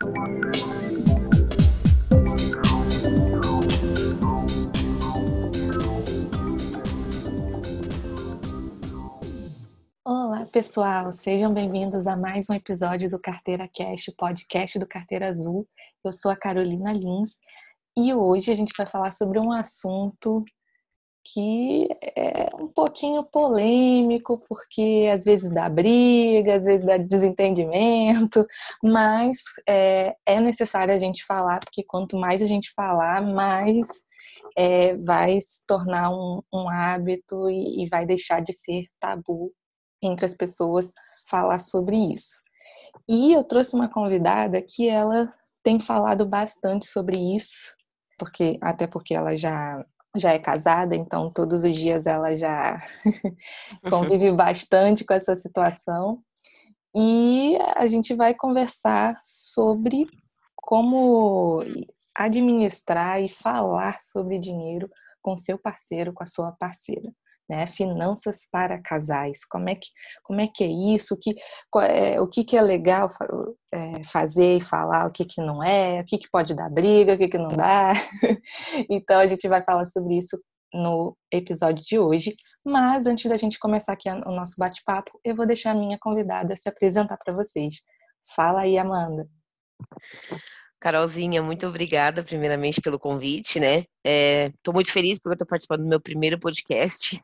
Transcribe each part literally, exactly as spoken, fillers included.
Olá, pessoal! Sejam bem-vindos a mais um episódio do Carteira Cast, o podcast do Carteira Azul. Eu sou a Carolina Lins e hoje a gente vai falar sobre um assunto que é um pouquinho polêmico, porque às vezes dá briga, às vezes dá desentendimento, mas é, é necessário a gente falar, porque quanto mais a gente falar, mais é, vai se tornar um, um hábito e, e vai deixar de ser tabu entre as pessoas falar sobre isso. E eu trouxe uma convidada que ela tem falado bastante sobre isso, porque até porque ela já, já é casada, então todos os dias ela já convive bastante com essa situação. E a gente vai conversar sobre como administrar e falar sobre dinheiro com seu parceiro, com a sua parceira. Né? Finanças para casais, como é que, como é, que é isso, o que, é, o que, que é legal é, fazer e falar, o que, que não é, o que, que pode dar briga, o que, que não dá. Então a gente vai falar sobre isso no episódio de hoje, mas antes da gente começar aqui o nosso bate-papo, eu vou deixar a minha convidada se apresentar para vocês. Fala aí, Amanda. Carolzinha, muito obrigada, primeiramente, pelo convite, né? Estou é, muito feliz porque eu estou participando do meu primeiro podcast.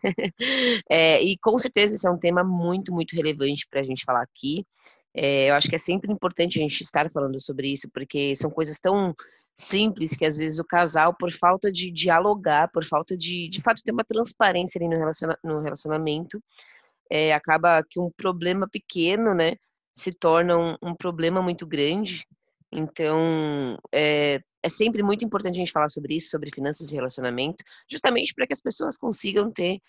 é, e com certeza esse é um tema muito, muito relevante para a gente falar aqui. É, eu acho que é sempre importante a gente estar falando sobre isso, porque são coisas tão simples que às vezes o casal, por falta de dialogar, por falta de, de fato, ter uma transparência ali no, relaciona, no relacionamento, é, acaba que um problema pequeno, né, se torna um, um problema muito grande. Então, é, é sempre muito importante a gente falar sobre isso, sobre finanças e relacionamento, justamente para que as pessoas consigam ter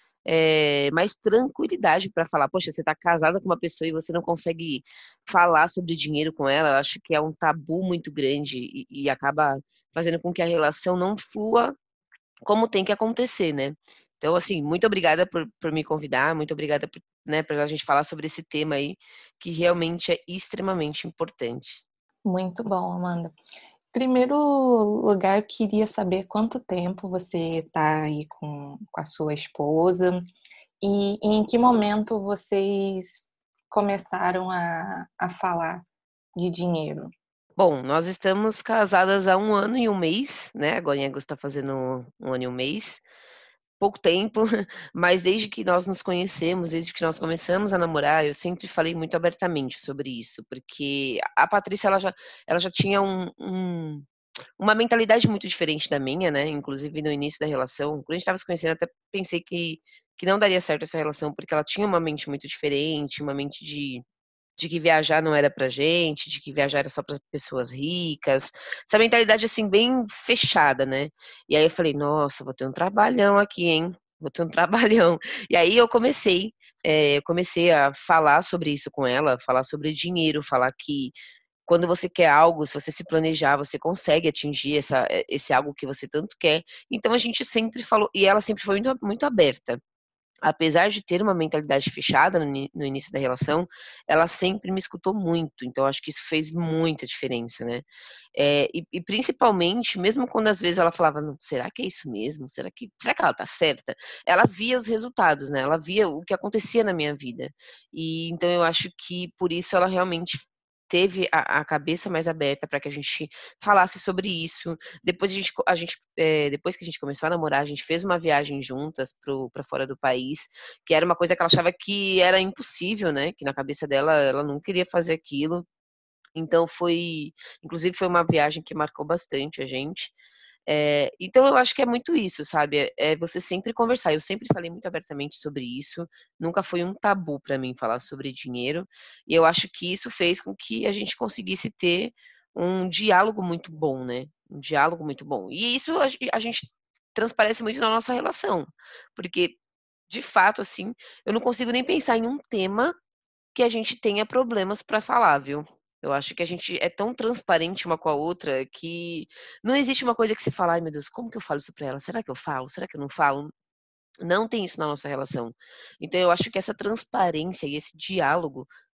é, mais tranquilidade para falar. Poxa, você está casada com uma pessoa e você não consegue falar sobre dinheiro com ela, eu acho que é um tabu muito grande e, e acaba fazendo com que a relação não flua como tem que acontecer, né? Então, assim, muito obrigada por, por me convidar, muito obrigada por, né, por a gente falar sobre esse tema aí, que realmente é extremamente importante. Muito bom, Amanda. Em primeiro lugar, eu queria saber quanto tempo você está aí com, com a sua esposa e, e em que momento vocês começaram a, a falar de dinheiro. Bom, nós estamos casadas há um ano e um mês, né? Agora em agosto está fazendo um ano e um mês. Pouco tempo, mas desde que nós nos conhecemos, desde que nós começamos a namorar, eu sempre falei muito abertamente sobre isso, porque a Patrícia, ela já, ela já tinha um, um, uma mentalidade muito diferente da minha, né, inclusive no início da relação, quando a gente estava se conhecendo, até pensei que, que não daria certo essa relação, porque ela tinha uma mente muito diferente, uma mente de de que viajar não era pra gente, de que viajar era só para pessoas ricas, essa mentalidade, assim, bem fechada, né. E aí eu falei: "Nossa, vou ter um trabalhão aqui, hein, vou ter um trabalhão". E aí eu comecei, eh, eu comecei a falar sobre isso com ela, falar sobre dinheiro, falar que quando você quer algo, se você se planejar, você consegue atingir essa esse algo que você tanto quer. Então a gente sempre falou e ela sempre foi muito muito aberta. Apesar de ter uma mentalidade fechada no ini no início da relação, ela sempre me escutou muito, então acho que isso fez muita diferença, né. Eh, e e principalmente, mesmo quando às vezes ela falava: "Não, será que é isso mesmo? Será que será que ela tá certa?", ela via os resultados, né, ela via o que acontecia na minha vida. E então eu acho que por isso ela realmente teve a a cabeça mais aberta para que a gente falasse sobre isso. Depois a gente a gente, eh, depois que a gente começou a namorar, a gente fez uma viagem juntas para o pra fora do país, que era uma coisa que ela achava que era impossível, né, que na cabeça dela, ela não queria fazer aquilo. Então foi inclusive foi uma viagem que marcou bastante a gente. Eh, então eu acho que é muito isso, sabe, é é você sempre conversar. Eu sempre falei muito abertamente sobre isso, nunca foi um tabu para mim falar sobre dinheiro, e eu acho que isso fez com que a gente conseguisse ter um diálogo muito bom, né, um diálogo muito bom. E isso a gen a gente transparece muito na nossa relação, porque, de fato, assim, eu não consigo nem pensar em um tema que a gente tenha problemas para falar, viu. Eu acho que a gente é tão transparente uma com a outra que não existe uma coisa que você fala: "Ai meu Deus, como que eu falo isso pra ela? Será que eu falo? Será que eu não falo?". Não tem isso na nossa relação. Então eu acho que essa transparência e esse diálogo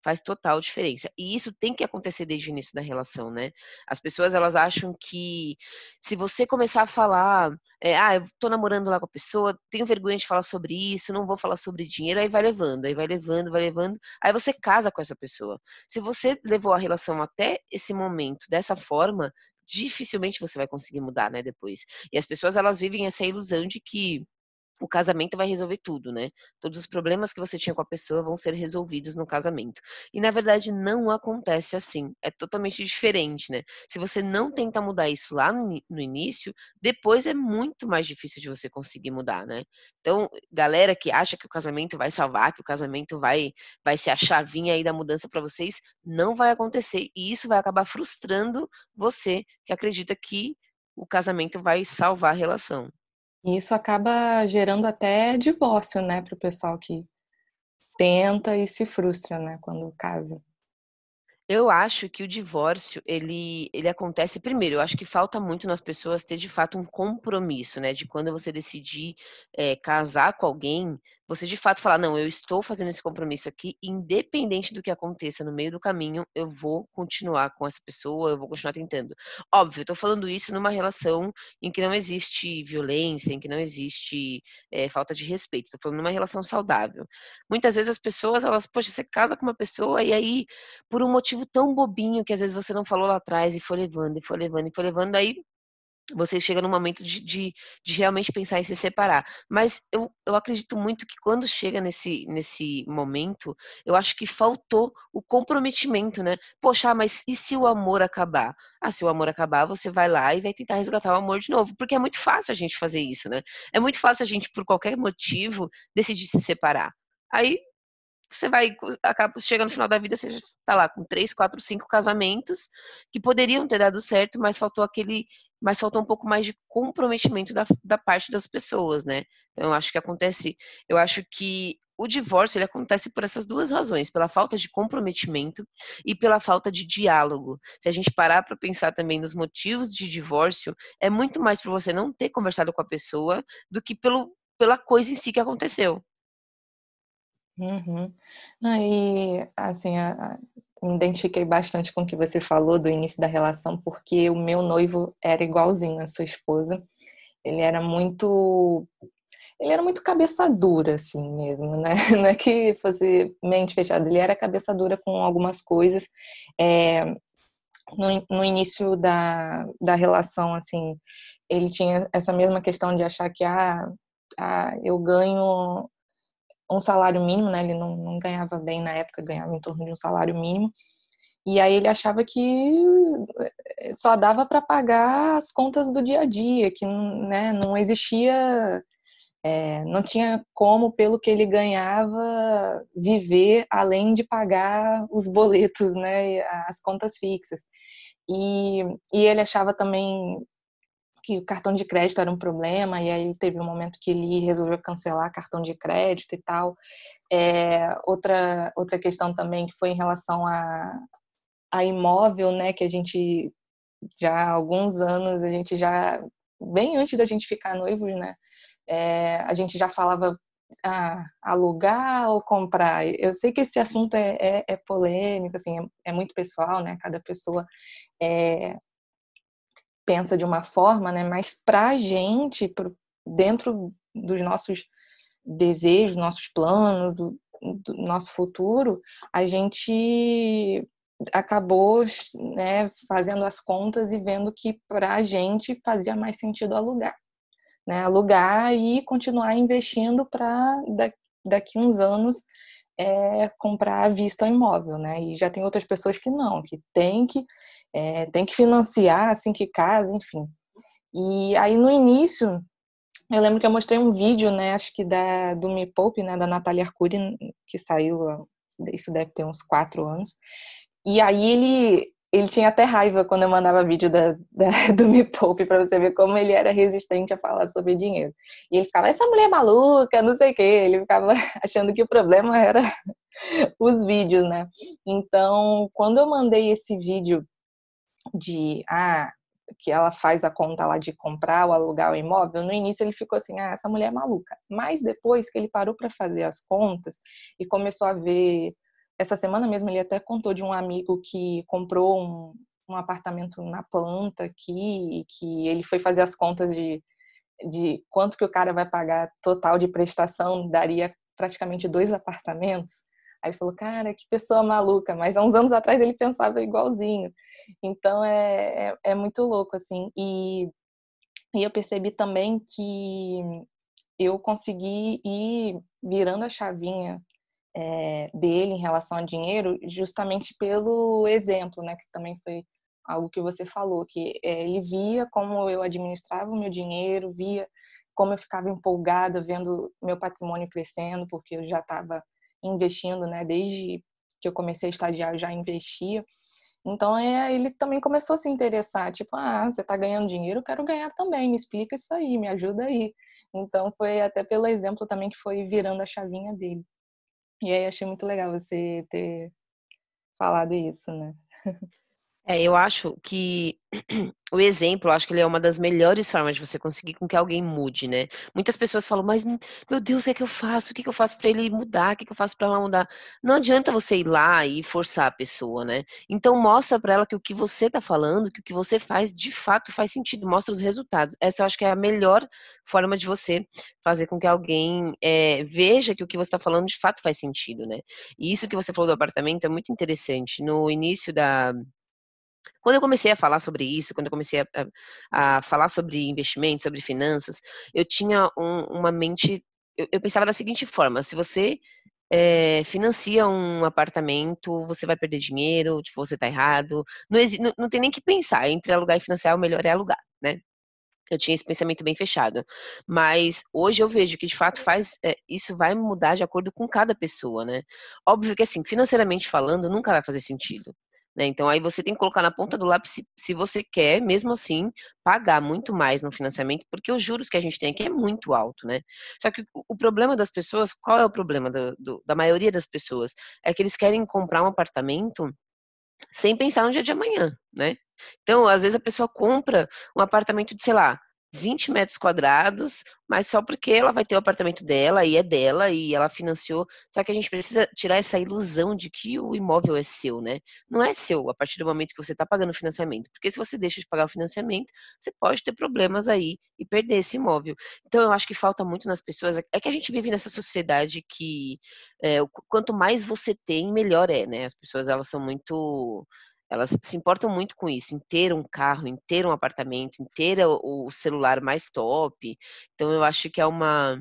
faz total diferença. E isso tem que acontecer desde o início da relação, né? As pessoas, elas acham que se você começar a falar, é, ah, eu tô namorando lá com a pessoa, tenho vergonha de falar sobre isso, não vou falar sobre dinheiro, aí vai levando, aí vai levando, vai levando, aí você casa com essa pessoa. Se você levou a relação até esse momento dessa forma, dificilmente você vai conseguir mudar, né, depois. E as pessoas, elas vivem essa ilusão de que o casamento vai resolver tudo, né. Todos os problemas que você tinha com a pessoa vão ser resolvidos no casamento. E na verdade não acontece assim, é totalmente diferente, né. Se você não tenta mudar isso lá no ini no início, depois é muito mais difícil de você conseguir mudar, né. Então, galera que acha que o casamento vai salvar, que o casamento vai vai ser a chavinha aí da mudança para vocês, não vai acontecer e isso vai acabar frustrando você, que acredita que o casamento vai salvar a relação. E isso acaba gerando até divórcio, né, para o pessoal que tenta e se frustra, né, quando casa. Eu acho que o divórcio, ele ele acontece primeiro, eu acho que falta muito nas pessoas ter de fato um compromisso, né, de quando você decidir, eh, casar com alguém, você de fato falar: "Não, eu estou fazendo esse compromisso aqui, independente do que aconteça no meio do caminho, eu vou continuar com essa pessoa, eu vou continuar tentando". Óbvio, eu tô falando isso numa relação em que não existe violência, em que não existe, eh, falta de respeito, tô falando numa relação saudável. Muitas vezes as pessoas elas poxa, você casa com uma pessoa e aí por um motivo tão bobinho que às vezes você não falou lá atrás e foi levando, e foi levando, e foi levando, aí você chega num momento de de de realmente pensar em se separar. Mas eu eu acredito muito que quando chega nesse nesse momento, eu acho que faltou o comprometimento, né. Poxa, ah, mas e se o amor acabar? Ah, se o amor acabar, você vai lá e vai tentar resgatar o amor de novo, porque é muito fácil a gente fazer isso, né. É muito fácil a gente, por qualquer motivo, decidir se separar. Aí você vai acaba chega no final da vida, você já tá lá com três, quatro, cinco casamentos, que poderiam ter dado certo, mas faltou aquele mas faltou um pouco mais de comprometimento da da parte das pessoas, né. Então eu acho que acontece eu acho que o divórcio ele acontece por essas duas razões, pela falta de comprometimento e pela falta de diálogo. Se a gente parar para pensar também nos motivos de divórcio, é muito mais por você não ter conversado com a pessoa, do que pelo pela coisa em si que aconteceu. Uhum. Não, e assim, a a me identifiquei bastante com o que você falou do início da relação, porque o meu noivo era igualzinho à sua esposa. Ele era muito ele era muito cabeça dura, assim mesmo, né, não é que fosse mente fechada, ele era cabeça dura com algumas coisas. Eh, no in no início da da relação, assim, ele tinha essa mesma questão de achar que: "Ah ah, eu ganho um salário mínimo", né, ele não não ganhava bem na época, ganhava em torno de um salário mínimo, e aí ele achava que, eh, só dava para pagar as contas do dia a dia, que não, né, não existia, eh, não tinha como, pelo que ele ganhava, viver além de pagar os boletos, né, e as contas fixas. E e ele achava também que o cartão de crédito era um problema, e aí teve um momento que ele resolveu cancelar cartão de crédito e tal. Eh, outra outra questão também que foi em relação a a imóvel, né, que a gente já há alguns anos, a gente já bem antes da gente ficar noivos, né, eh, a gente já falava: "Ah, alugar ou comprar?". Eu sei que esse assunto é é é polêmico, assim, é é muito pessoal, né, cada pessoa, eh, pensa de uma forma, né, mas pra gente, para o dentro dos nossos desejos, nossos planos, do do nosso futuro, a gente acabou, né, fazendo as contas e vendo que pra gente fazia mais sentido alugar, né, alugar e continuar investindo pra da daqui uns anos, eh, comprar à vista o imóvel, né. E já tem outras pessoas que não, que tem que, eh, tem que financiar assim que casa, enfim. E aí no início, eu lembro que eu mostrei um vídeo, né, acho que da do Me Poupe, né, da Natália Arcuri, que saiu, isso deve ter uns quatro anos. E aí ele ele tinha até raiva quando eu mandava vídeo da da do Me Poupe, pra você ver como ele era resistente a falar sobre dinheiro. E ele ficava: "Essa mulher é maluca, não sei o quê", ele ficava achando que o problema era os vídeos, né. Então, quando eu mandei esse vídeo de, ah, que ela faz a conta lá de comprar ou alugar o imóvel, no início ele ficou assim: "Ah, essa mulher é maluca". Mas depois que ele parou pra fazer as contas e começou a ver essa semana mesmo ele até contou de um amigo que comprou um, um apartamento na planta aqui, e que ele foi fazer as contas de, de quanto que o cara vai pagar total de prestação, daria praticamente dois apartamentos. Aí ele falou, cara, que pessoa maluca, mas há uns anos atrás ele pensava igualzinho. Então é, é, é muito louco, assim. E, e eu percebi também que eu consegui ir virando a chavinha é, dele em relação a dinheiro, justamente pelo exemplo, né, que também foi algo que você falou, que é, ele via como eu administrava o meu dinheiro, via como eu ficava empolgada vendo meu patrimônio crescendo, porque eu já estava investindo, né, desde que eu comecei a estagiar, eu já investia. Então, é, ele também começou a se interessar, tipo, ah, você está ganhando dinheiro, eu quero ganhar também, me explica isso aí, me ajuda aí. Então, foi até pelo exemplo também que foi virando a chavinha dele. E aí achei muito legal você ter falado isso, né? É, eu acho que o exemplo, eu acho que ele é uma das melhores formas de você conseguir com que alguém mude, né? Muitas pessoas falam, mas meu Deus, o que é que eu faço? O que é que eu faço para ele mudar? O que é que eu faço para ela mudar? Não adianta você ir lá e forçar a pessoa, né? Então mostra para ela que o que você tá falando, que o que você faz, de fato faz sentido, mostra os resultados. Essa eu acho que é a melhor forma de você fazer com que alguém é, veja que o que você está falando de fato faz sentido, né? E isso que você falou do apartamento é muito interessante. No início da quando eu comecei a falar sobre isso, quando eu comecei a, a, a falar sobre investimento, sobre finanças, eu tinha um, uma mente, eu, eu pensava da seguinte forma: se você é, financia um apartamento, você vai perder dinheiro, tipo, você tá errado. Não, exi, não, não tem nem que pensar, entre alugar e financiar, o melhor é alugar, né? Eu tinha esse pensamento bem fechado. Mas hoje eu vejo que de fato faz, é, isso vai mudar de acordo com cada pessoa, né? Óbvio que assim, financeiramente falando, nunca vai fazer sentido. Né? Então aí você tem que colocar na ponta do lápis se, se você quer, mesmo assim, pagar muito mais no financiamento, porque os juros que a gente tem aqui é muito alto, né? Só que o, o problema das pessoas, qual é o problema do, do, da maioria das pessoas? É que eles querem comprar um apartamento sem pensar no dia de amanhã, né? Então, às vezes a pessoa compra um apartamento de, sei lá, vinte metros quadrados, mas só porque ela vai ter o apartamento dela e é dela e ela financiou. Só que a gente precisa tirar essa ilusão de que o imóvel é seu, né? Não é seu a partir do momento que você está pagando o financiamento. Porque se você deixa de pagar o financiamento, você pode ter problemas aí e perder esse imóvel. Então, eu acho que falta muito nas pessoas. É que a gente vive nessa sociedade que é, quanto mais você tem, melhor é, né? As pessoas, elas são muito elas se importam muito com isso, em ter um carro, em ter um apartamento, em ter o, o celular mais top. Então eu acho que é uma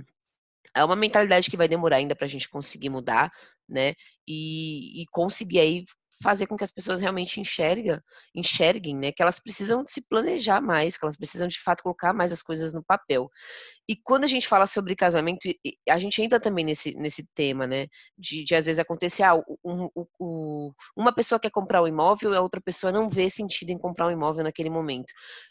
é uma mentalidade que vai demorar ainda para a gente conseguir mudar, né? E, e conseguir aí fazer com que as pessoas realmente enxerga, enxerguem, né? Que elas precisam se planejar mais, que elas precisam de fato colocar mais as coisas no papel. E quando a gente fala sobre casamento, a gente entra também nesse, nesse tema, né? De, de às vezes acontecer, ah, um, um, um, uma pessoa quer comprar um imóvel e a outra pessoa não vê sentido em comprar um imóvel naquele momento.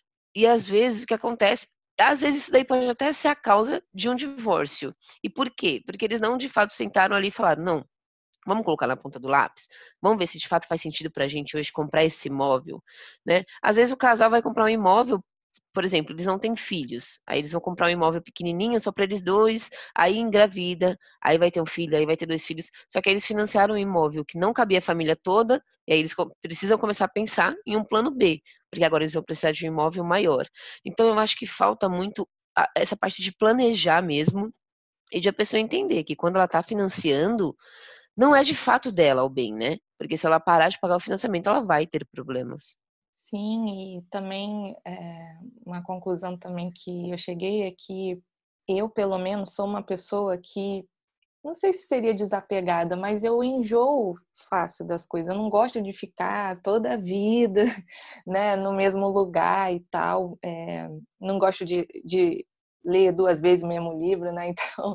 E às vezes o que acontece, às vezes isso daí pode até ser a causa de um divórcio. E por quê? Porque eles não de fato sentaram ali e falaram, não, vamos colocar na ponta do lápis? Vamos ver se de fato faz sentido para a gente hoje comprar esse imóvel, né? Às vezes o casal vai comprar um imóvel, por exemplo, eles não têm filhos, aí eles vão comprar um imóvel pequenininho só para eles dois, aí engravida, aí vai ter um filho, aí vai ter dois filhos, só que aí eles financiaram um imóvel que não cabia a família toda, e aí eles precisam começar a pensar em um plano B, porque agora eles vão precisar de um imóvel maior. Então eu acho que falta muito essa parte de planejar mesmo, e de a pessoa entender que quando ela está financiando, não é de fato dela o bem, né? Porque se ela parar de pagar o financiamento, ela vai ter problemas. Sim, e também é, uma conclusão também que eu cheguei é que eu, pelo menos, sou uma pessoa que, não sei se seria desapegada, mas eu enjoo fácil das coisas. Eu não gosto de ficar toda a vida, né, no mesmo lugar e tal. É, não gosto de, de ler duas vezes o mesmo livro, né? Então,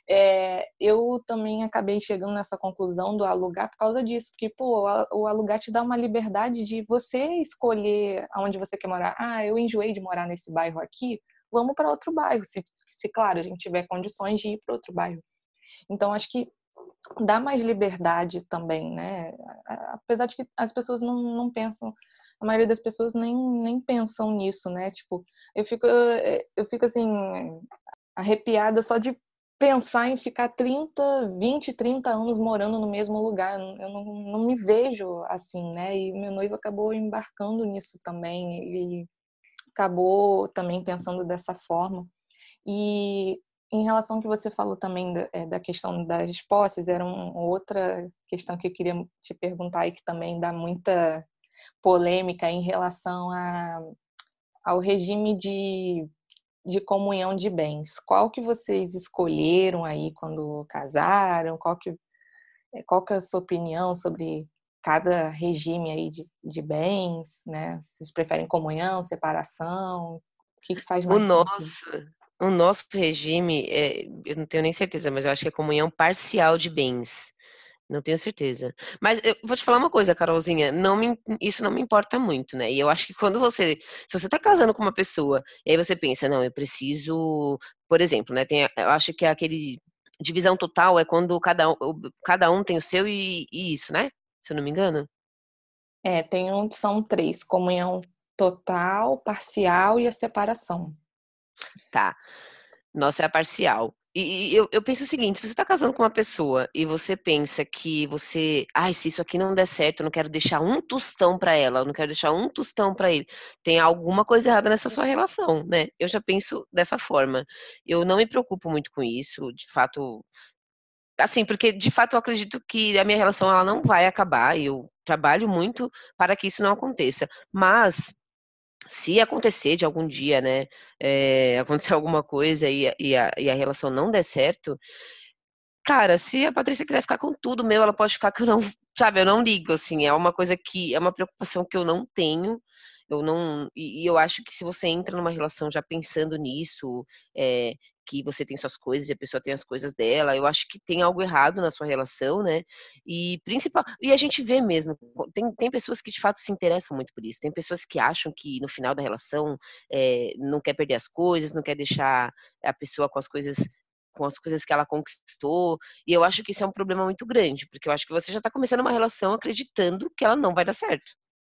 é, eu também acabei chegando nessa conclusão do alugar por causa disso, porque, pô, o alugar te dá uma liberdade de você escolher aonde você quer morar. Ah, eu enjoei de morar nesse bairro aqui, vamos para outro bairro, se, se, claro, a gente tiver condições de ir para outro bairro. Então, acho que dá mais liberdade também, né? Apesar de que as pessoas não, não pensam, a maioria das pessoas nem, nem pensam nisso, né? Tipo, eu fico, eu fico assim, arrepiada só de pensar em ficar trinta, vinte, trinta anos morando no mesmo lugar. Eu não, não me vejo assim, né? E meu noivo acabou embarcando nisso também. Ele acabou também pensando dessa forma. E em relação ao que você falou também da, é, da questão das posses, era uma outra questão que eu queria te perguntar e que também dá muita polêmica em relação a, ao regime de, de comunhão de bens. Qual que vocês escolheram aí quando casaram? Qual que, qual que é a sua opinião sobre cada regime aí de, de bens, né? Vocês preferem comunhão, separação? O que, que faz O mais sentido? nosso o nosso regime, eh, eu não tenho nem certeza, mas eu acho que é comunhão parcial de bens. Não tenho certeza. Mas eu vou te falar uma coisa, Carolzinha, não me isso não me importa muito, né, e eu acho que quando você se você tá casando com uma pessoa, e aí você pensa: "Não, eu preciso", por exemplo, né, tem a eu acho que é aquele divisão total é quando cada um o cada um tem o seu e e isso, né? Se eu não me engano? É, tem um são três: comunhão total, parcial e a separação. Tá. Nosso é a parcial. E e eu eu penso o seguinte, se você tá casando com uma pessoa e você pensa que você: "Ai, se isso aqui não der certo, eu não quero deixar um tostão pra ela, eu não quero deixar um tostão pra ele", tem alguma coisa errada nessa sua relação, né. Eu já penso dessa forma. Eu não me preocupo muito com isso, de fato assim, porque de fato eu acredito que a minha relação ela não vai acabar e eu trabalho muito para que isso não aconteça. Mas se acontecer de algum dia, né, eh, acontecer alguma coisa e a e a e a relação não der certo, cara, se a Patrícia quiser ficar com tudo meu, ela pode ficar que eu não sabe, eu não ligo, assim, é uma coisa que é uma preocupação que eu não tenho, eu não e e eu acho que se você entra numa relação já pensando nisso, eh, que você tem suas coisas e a pessoa tem as coisas dela, eu acho que tem algo errado na sua relação, né, e principal e a gente vê mesmo, tem tem pessoas que de fato se interessam muito por isso, tem pessoas que acham que no final da relação, eh, não quer perder as coisas, não quer deixar a pessoa com as coisas com as coisas que ela conquistou, e eu acho que isso é um problema muito grande, porque eu acho que você já tá começando uma relação acreditando que ela não vai dar certo,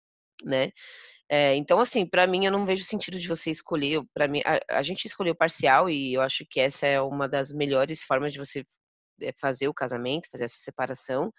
né. Eh, então assim, pra mim eu não vejo sentido de você escolher, pra mim a a gente escolheu parcial e eu acho que essa é uma das melhores formas de você, eh, fazer o casamento, fazer essa separação,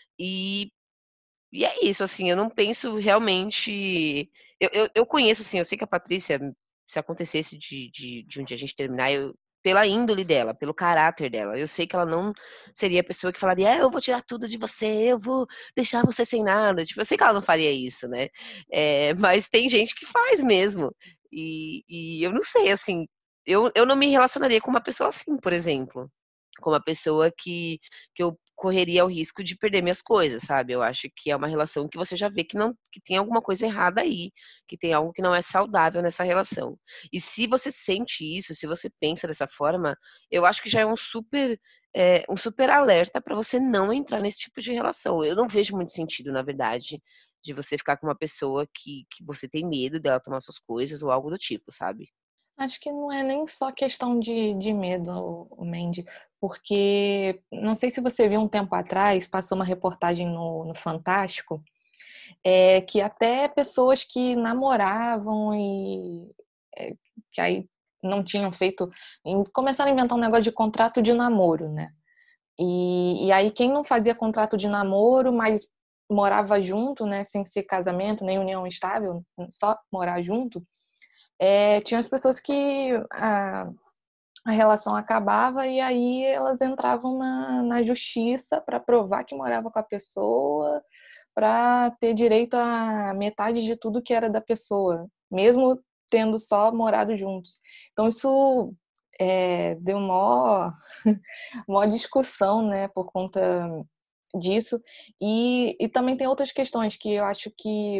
e e é isso, assim, eu não penso realmente eu eu eu conheço, assim, eu sei que a Patrícia, se acontecesse de de de um dia a gente terminar, eu pela índole dela, pelo caráter dela, eu sei que ela não seria a pessoa que falaria: "É, eu vou tirar tudo de você, eu vou deixar você sem nada", tipo, eu sei que ela não faria isso, né, eh, mas tem gente que faz mesmo, e e eu não sei, assim, eu eu não me relacionaria com uma pessoa assim, por exemplo, com uma pessoa que que eu correria o risco de perder minhas coisas, sabe. Eu acho que é uma relação que você já vê que não que tem alguma coisa errada aí, que tem algo que não é saudável nessa relação. E se você sente isso, se você pensa dessa forma, eu acho que já é um super, eh, um super alerta pra você não entrar nesse tipo de relação. Eu não vejo muito sentido, na verdade, de você ficar com uma pessoa que que você tem medo dela tomar suas coisas ou algo do tipo, sabe. Acho que não é nem só questão de de medo, Mandy, porque não sei se você viu um tempo atrás, passou uma reportagem no no Fantástico, eh, que até pessoas que namoravam e, eh, que aí não tinham feito em começaram a inventar um negócio de contrato de namoro, né. E e aí quem não fazia contrato de namoro, mas morava junto, né, sem ser casamento, nem união estável, só morar junto, eh, tinham as pessoas que a a relação acabava e aí elas entravam na na justiça pra provar que morava com a pessoa, pra ter direito à metade de tudo que era da pessoa, mesmo tendo só morado juntos. Então isso, eh, deu maior maior discussão, né, por conta disso. E e também tem outras questões que eu acho que,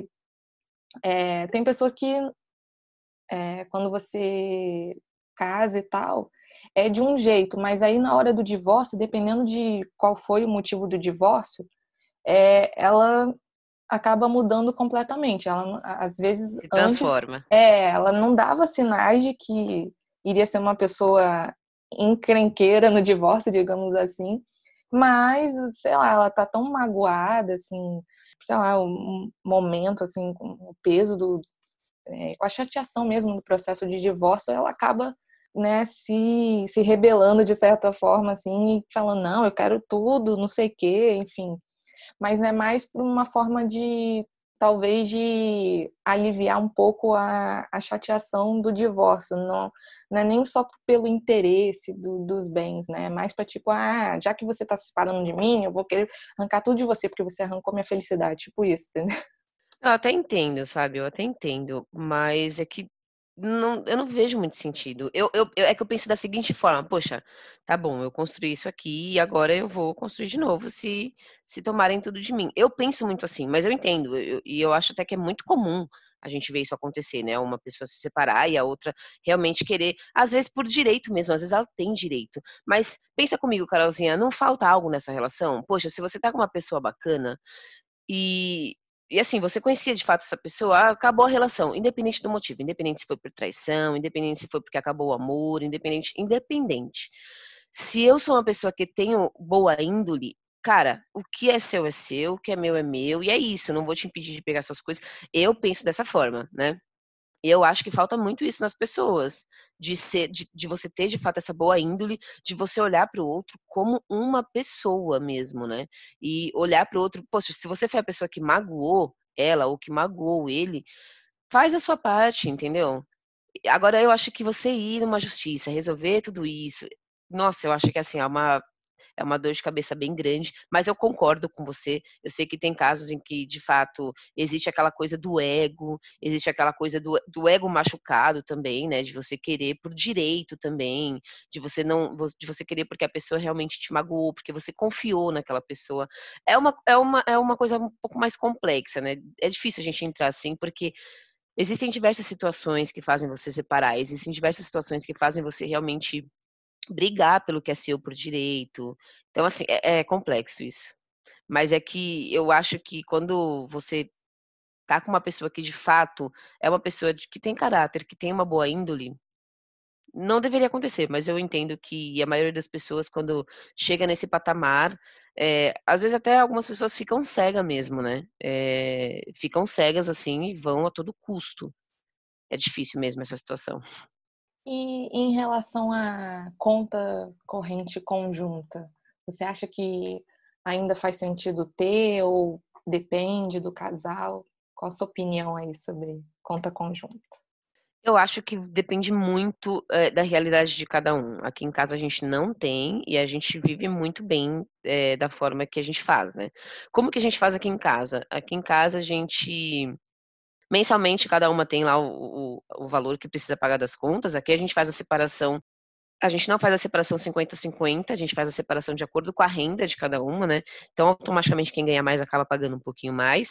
eh, tem pessoa que, eh, quando você casa e tal, é de um jeito, mas aí na hora do divórcio, dependendo de qual foi o motivo do divórcio, eh, ela acaba mudando completamente. Ela não às vezes Se antes transforma. é, ela não dava sinais de que iria ser uma pessoa encrenqueira no divórcio, digamos assim, mas, sei lá, ela tá tão magoada, assim, sei lá, um momento, assim, com o peso do eh, com a chateação mesmo do processo de divórcio, ela acaba né, se, se rebelando de certa forma, assim, e falando, não, eu quero tudo, não sei o quê, enfim. Mas é mais por uma forma de, talvez, de aliviar um pouco a, a chateação do divórcio. Não, não é nem só pelo interesse do, dos bens, né? É mais para tipo, ah, já que você tá se separando de mim, eu vou querer arrancar tudo de você, porque você arrancou minha felicidade. Tipo isso, entendeu? Eu até entendo, sabe, eu até entendo, mas é que não eu não vejo muito sentido. Eu eu eu é que eu penso da seguinte forma: "Poxa, tá bom, eu construí isso aqui e agora eu vou construir de novo se se tomarem tudo de mim". Eu penso muito assim, mas eu entendo, eu e eu acho até que é muito comum a gente ver isso acontecer, né, uma pessoa se separar e a outra realmente querer, às vezes por direito mesmo, às vezes ela tem direito. Mas pensa comigo, Carolzinha, não falta algo nessa relação? Poxa, se você tá com uma pessoa bacana, e e assim, você conhecia de fato essa pessoa, ah, acabou a relação, independente do motivo, independente se foi por traição, independente se foi porque acabou o amor, independente independente. Se eu sou uma pessoa que tenho boa índole, cara, o que é seu é seu, o que é meu é meu, e é isso, eu não vou te impedir de pegar suas coisas. Eu penso dessa forma, né. E eu acho que falta muito isso nas pessoas, de ser de de você ter de fato essa boa índole, de você olhar para o outro como uma pessoa mesmo, né. E olhar para o outro, poxa, se você foi a pessoa que magoou ela ou que magoou ele, faz a sua parte, entendeu. Agora eu acho que você ir numa justiça, resolver tudo isso, nossa, eu acho que assim, é uma é uma dor de cabeça bem grande, mas eu concordo com você. Eu sei que tem casos em que, de fato, existe aquela coisa do ego, existe aquela coisa do do ego machucado também, né, de você querer por direito também, de você não vo de você querer porque a pessoa realmente te magoou, porque você confiou naquela pessoa. É uma é uma é uma coisa um pouco mais complexa, né. É difícil a gente entrar assim, porque existem diversas situações que fazem você separar, existem diversas situações que fazem você realmente brigar pelo que é seu por direito. Então, assim, é é complexo isso. Mas é que eu acho que quando você tá com uma pessoa que de fato é uma pessoa de que tem caráter, que tem uma boa índole, não deveria acontecer, mas eu entendo que a maioria das pessoas quando chega nesse patamar, eh, às vezes até algumas pessoas ficam cega mesmo, né, eh, ficam cegas, assim, e vão a todo custo. É difícil mesmo essa situação. E em relação à conta corrente conjunta, você acha que ainda faz sentido ter ou depende do casal? Qual a sua opinião aí sobre conta conjunta? Eu acho que depende muito, eh, da realidade de cada um. Aqui em casa a gente não tem e a gente vive muito bem, eh, da forma que a gente faz, né. Como que a gente faz aqui em casa? Aqui em casa a gente mensalmente cada uma tem lá o o o valor que precisa pagar das contas, aqui a gente faz a separação, a gente não faz a separação cinquenta cinquenta, a gente faz a separação de acordo com a renda de cada uma, né, então automaticamente quem ganha mais acaba pagando um pouquinho mais.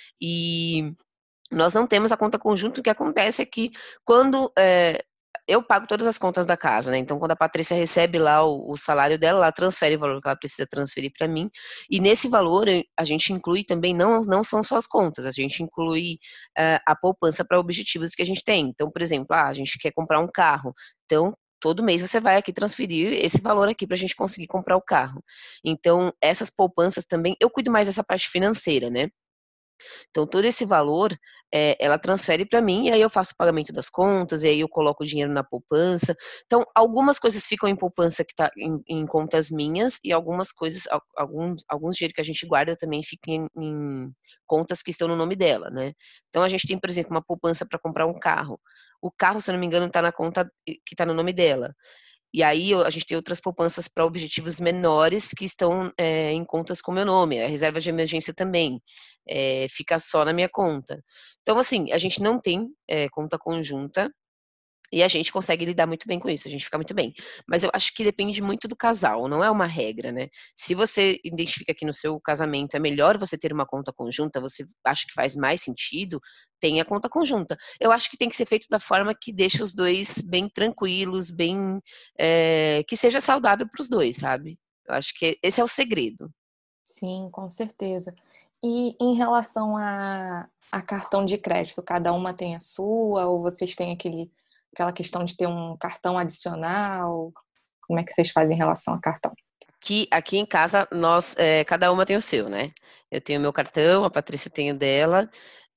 E nós não temos a conta conjunta, o que acontece é que quando, eh, eu pago todas as contas da casa, né, então quando a Patrícia recebe lá o o salário dela, ela transfere o valor que ela precisa transferir para mim, e nesse valor eh, a gente inclui também não não são só as contas, a gente inclui, eh, a poupança para objetivos que a gente tem. Então, por exemplo, ah, a gente quer comprar um carro, então todo mês você vai aqui transferir esse valor aqui para a gente conseguir comprar o carro. Então essas poupanças também eu cuido mais dessa parte financeira, né. Então todo esse valor, eh, ela transfere para mim e aí eu faço o pagamento das contas, e aí eu coloco o dinheiro na poupança. Então algumas coisas ficam em poupança que tá em em contas minhas e algumas coisas al alguns alguns dinheiro que a gente guarda também fica em em contas que estão no nome dela, né. Então a gente tem, por exemplo, uma poupança para comprar um carro. O carro, se eu não me engano, está na conta que está no nome dela. E aí a gente tem outras poupanças para objetivos menores que estão, eh, em contas com meu nome, a reserva de emergência também, eh, fica só na minha conta. Então assim, a gente não tem, eh, conta conjunta, e a gente consegue lidar muito bem com isso, a gente fica muito bem. Mas eu acho que depende muito do casal, não é uma regra, né. Se você identifica que no seu casamento é melhor você ter uma conta conjunta, você acha que faz mais sentido, tenha conta conjunta. Eu acho que tem que ser feito da forma que deixa os dois bem tranquilos, bem, eh, que seja saudável para os dois, sabe. Eu acho que esse é o segredo. Sim, com certeza. E em relação a a cartão de crédito, cada uma tem a sua ou vocês têm aquele aquela questão de ter um cartão adicional? Como é que vocês fazem em relação a cartão? Aqui aqui em casa nós, eh, cada uma tem o seu, né. Eu tenho o meu cartão, a Patrícia tem o dela,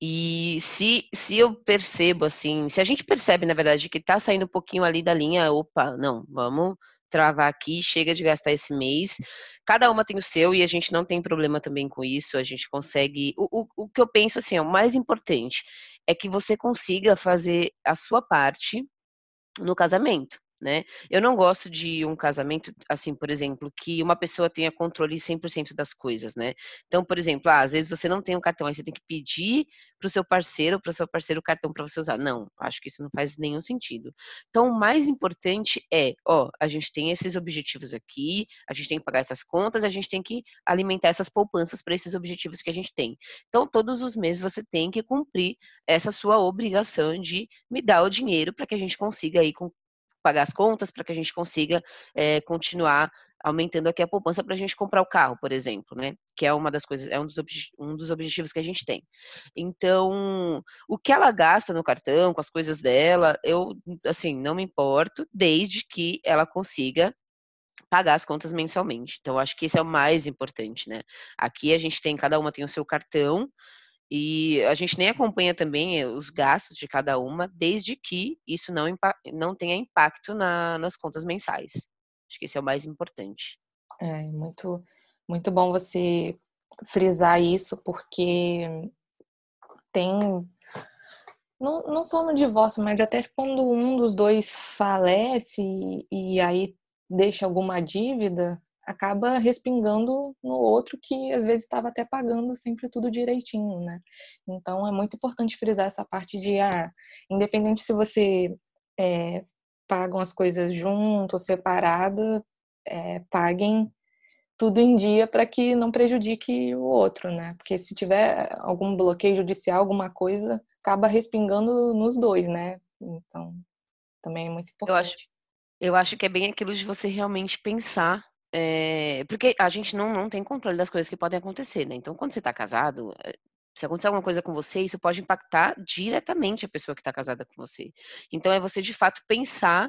E se, se eu percebo, assim, se a gente percebe, na verdade, que tá saindo um pouquinho ali da linha, opa, não, vamos travar aqui, chega de gastar esse mês. Cada uma tem o seu e a gente não tem problema também com isso, a gente consegue. O, o, o que eu penso, assim, é o mais importante é que você consiga fazer a sua parte no casamento, né? Eu não gosto de um casamento, assim, por exemplo, que uma pessoa tenha controle cem por cento das coisas, né? Então, por exemplo, ah, às vezes você não tem um cartão, aí você tem que pedir para o seu parceiro, para o seu parceiro o cartão para você usar. Não, acho que isso não faz nenhum sentido. Então, o mais importante é, ó, a gente tem esses objetivos aqui, a gente tem que pagar essas contas, a gente tem que alimentar essas poupanças para esses objetivos que a gente tem. Então, todos os meses você tem que cumprir essa sua obrigação de me dar o dinheiro para que a gente consiga aí com, pagar as contas, para que a gente consiga é, continuar aumentando aqui a poupança para a gente comprar o carro, por exemplo, né? Que é uma das coisas, é um dos, um dos objetivos que a gente tem. Então, o que ela gasta no cartão, com as coisas dela, eu, assim, não me importo, desde que ela consiga pagar as contas mensalmente. Então, acho que esse é o mais importante, né? Aqui a gente tem, cada uma tem o seu cartão, e a gente nem acompanha também eh, os gastos de cada uma, desde que isso não, não tenha impacto na, nas contas mensais. Acho que esse é o mais importante. É muito, muito bom você frisar isso, porque tem, não, não só no divórcio, mas até quando um dos dois falece e, e aí deixa alguma dívida, acaba respingando no outro que às vezes estava até pagando sempre tudo direitinho, né? Então é muito importante frisar essa parte de, ah, independente se você é, pagam as coisas junto ou separado, é, paguem tudo em dia para que não prejudique o outro, né? Porque se tiver algum bloqueio judicial, alguma coisa, acaba respingando nos dois, né? Então, também é muito Eu acho, importante. eu acho que é bem aquilo de você realmente pensar, é, porque a gente não, não tem controle das coisas que podem acontecer, né? Então, quando você está casado, é, se acontecer alguma coisa com você, isso pode impactar diretamente a pessoa que está casada com você. Então, é você de fato pensar,